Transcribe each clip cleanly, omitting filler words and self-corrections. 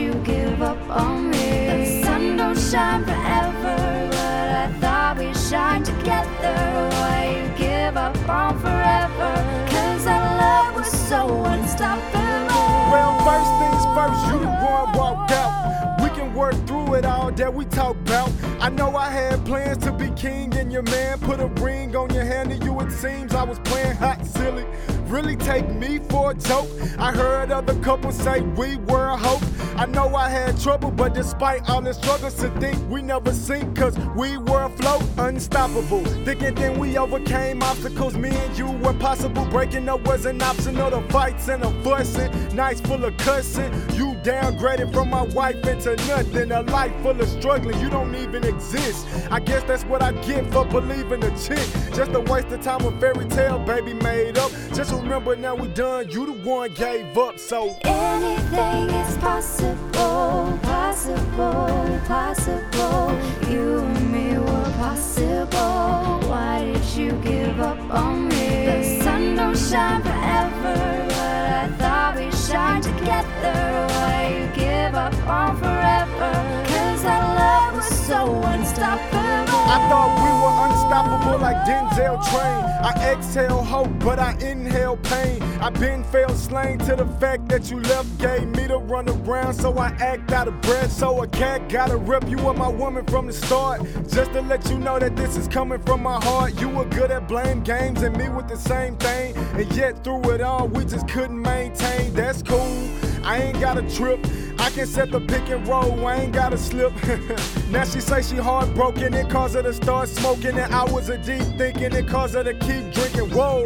you give up on me? The sun don't shine forever, but I thought we'd shine together. Why you give up on forever? 'Cause our love was so unstoppable. Well, first things first, you the one walked out. We can work through it all that we talk about. I know I had plans to be king and your man put a ring on your hand, and you it seems I was playing hot silly. Really take me for a joke? I heard other couples say we were a hope. I know I had trouble, but despite all the struggles, to think we never sink, 'cause we were afloat, unstoppable. Thinking then we overcame obstacles, me and you were possible. Breaking up wasn't optional, the fights and the fussing, nights full of cussing. You downgraded from my wife into nothing, a life full of struggling, you don't even exist. I guess that's what I get for believing a chick. Just a waste of time, a fairy tale, baby, made up. Just remember now we done, you the one gave up, so anything is possible, possible, possible. You and me were possible. Why did you give up on me? The sun don't shine forever, but I thought we'd shine together. Why you give up on forever? 'Cause our love was so unstoppable. I thought we were unstoppable like Denzel Train. I exhale hope, but I inhale pain. I been fell slain to the fact that you left, gave me to run around, so I act out of breath. So a cat gotta rip, you were my woman from the start. Just to let you know that this is coming from my heart. You were good at blame games and me with the same thing, and yet through it all we just couldn't maintain. That's cool, I ain't got a trip. I can set the pick and roll, I ain't gotta slip. Now she say she heartbroken, it cause her to start smoking, and hours of deep thinking, it cause her to keep drinking. Whoa,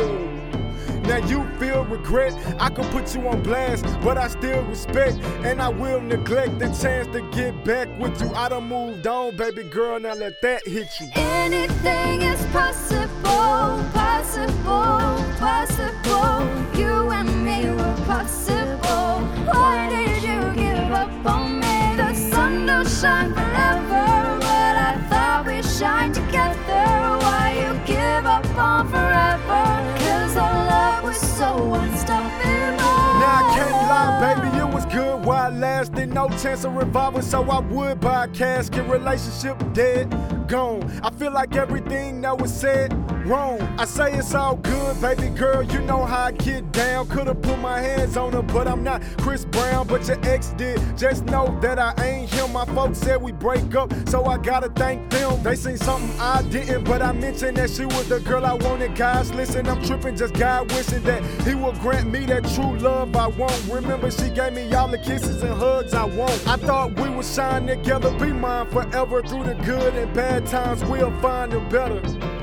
now you feel regret. I could put you on blast, but I still respect, and I will neglect the chance to get back with you. I done moved on, baby girl, now let that hit you. Anything is possible, possible, possible. You and me were possible. Why did you give up on me? The sun don't shine forever, but I thought we'd shine together. Why you give up on forever? 'Cause our love was so unstoppable. Now I can't lie, baby, it was good while it lasted. No chance of revival, so I would buy a casket. Relationship dead, gone. I feel like everything that was said wrong. I say it's all good, baby girl, you know how I get down. Could've put my hands on her, but I'm not Chris Brown, but your ex did. Just know that I ain't him. My folks said we break up, so I gotta thank them. They seen something I didn't, but I mentioned that she was the girl I wanted. Guys, listen, I'm tripping, just God wishing that he will grant me that true love I want. Remember, she gave me all the kisses and hugs I want. I thought we would shine together, be mine forever. Through the good and bad times, we'll find the better.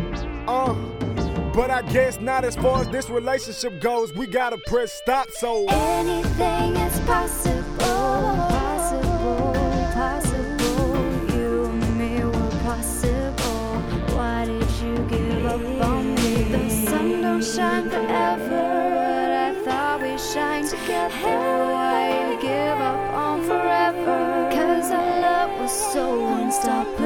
But I guess not as far as this relationship goes. We gotta press stop, so anything is possible, possible, possible. You and me were possible. Why did you give up on me? The sun don't shine forever, but I thought we'd shine together. Why you give up on forever? 'Cause our love was so unstoppable.